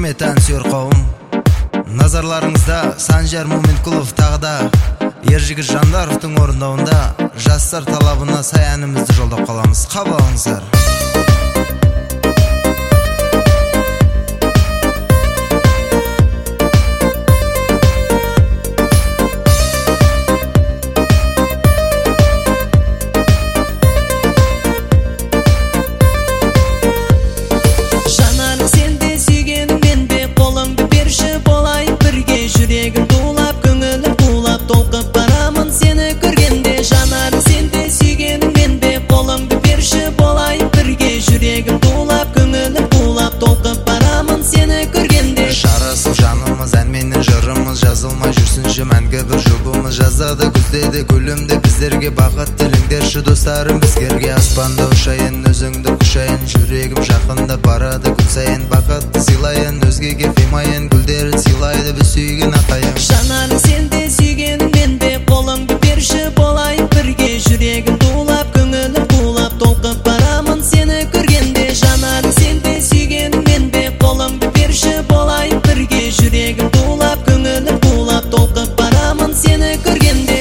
құрметті әнсүйер қауым, назарларыңызда Санжар Моминқұлов тағы да Ержігіт Жандаровтың орындауында жастар талабына сай әнімізді жолдап қаламыз. Қабыл алыңыздар. Жүрегім тулап, көңілім тулап, толқып барамын сені көргенде. Жанарың сенде, сүйгенім менде, қолымды берші болайын бірге. Жүрегім тулап, көңілім тулап, толқып барамын сені көргенде. Жарасып жанымыз, әнменен жырымыз, жазылмай жүрсінші мәңгі бір жұбымыз. Жазады күздеді гүлімді біздерге, бақыт тіліңдерші достарым бізгерге. Аспанда ұшайын, өзіңді құшайын, жүрегім жақында барады күн сайын. Бақытты сыйлайын, өзгеге қимайын, гүлдерін сыйлайды біз сүйген ақайым. Жанарың сенде, сүйгенім менде, қолымды берші болайын бірге. Жүрегім тулап, көңілім тулап, толқып барамын сені көргенде. Жанарың сенде, сүйгенім менде, қолымды берші болайын бірге. Жүрегім тулап, көңілім тулап, толқып барамын сені көргенде.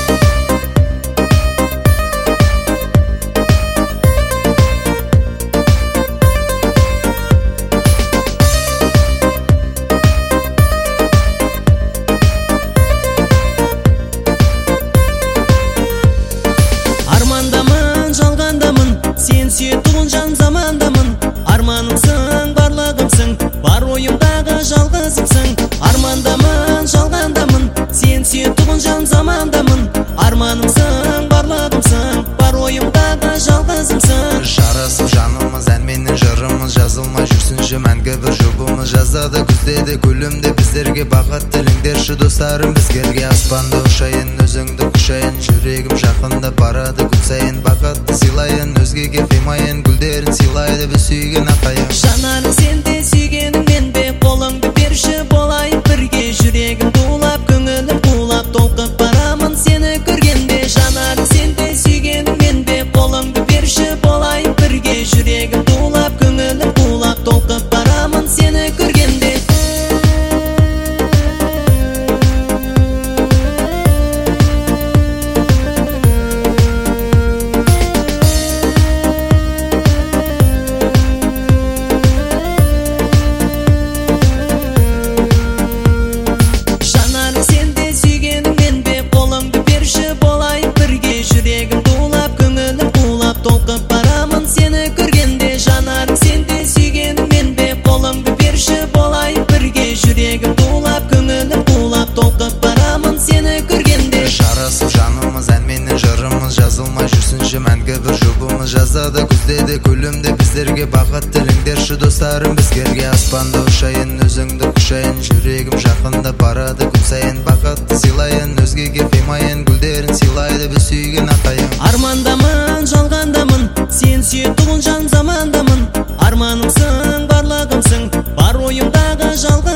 Армандамын, жалғандамын, сен сүйетуін жан замандамын. Арманымсың, барлығымсың, бар ойымдағы жалғызымсың. Армандамын, жалғандамын, сен сүйетуін жан замандамын. Арманымсың, барлығымсың, бар ойымдағы жалғызымсың. Жарасып жанымыз, әнменен жырымыз, жазылмай жүрсінші мәңгі бір жұбымыз. Жазады күздеді гүлімді біздерге, бақыт тіліңдерші достарым бізгерге. Аспанда ұшайын, өзіңді құшайын, жүрегім жақында барады күн сайын. Бақытты сыйлайын, өзгеге қимайын, гүлдерін сыйлайды біз сүйген ақайым. Жанарың сенде, сүйгенім менде, қолымды берші болайын бірге. Жүрегім тулап, көңілім тулап, толқып барамын сені көргенде. Жанарың сенде, сүйгенім менде, қолымды берші болайын бірге. Жүрегім тулап, көңілім тулап, толқып барамын сені көргенде. Жанарың сенде, сүйгенім менде, қолымды берші болайын бірге. Жүрегім тулап, көңілім тулап, толқып барамын сені көргенде. Жанарың сенде, сүйгенім менде, қолымды берші болайын бірге. Жүрегім тулап, көңілім тулап, толқып барамын сені көргенде. Жарасып жанымыз, әнменен жырымыз, жазылмай жүрсінші мәңгі бір жұбымыз. Жазады күздеді гүлімді біздерге, бақыт тіліңдерші достарым бізгерге. Аспанда ұшайын, өзіңді құшайын, жүрегім жақында барады күн сайын. Бақытты сыйлайын, өзгеге қимайын, гүлдерін сыйлайды біз сүйген ақайым. Армандамын, жалғандамын, сен сүйетуін жан замандамын. Арманымсың, барлығымсың, бар ойымдағы жалғыз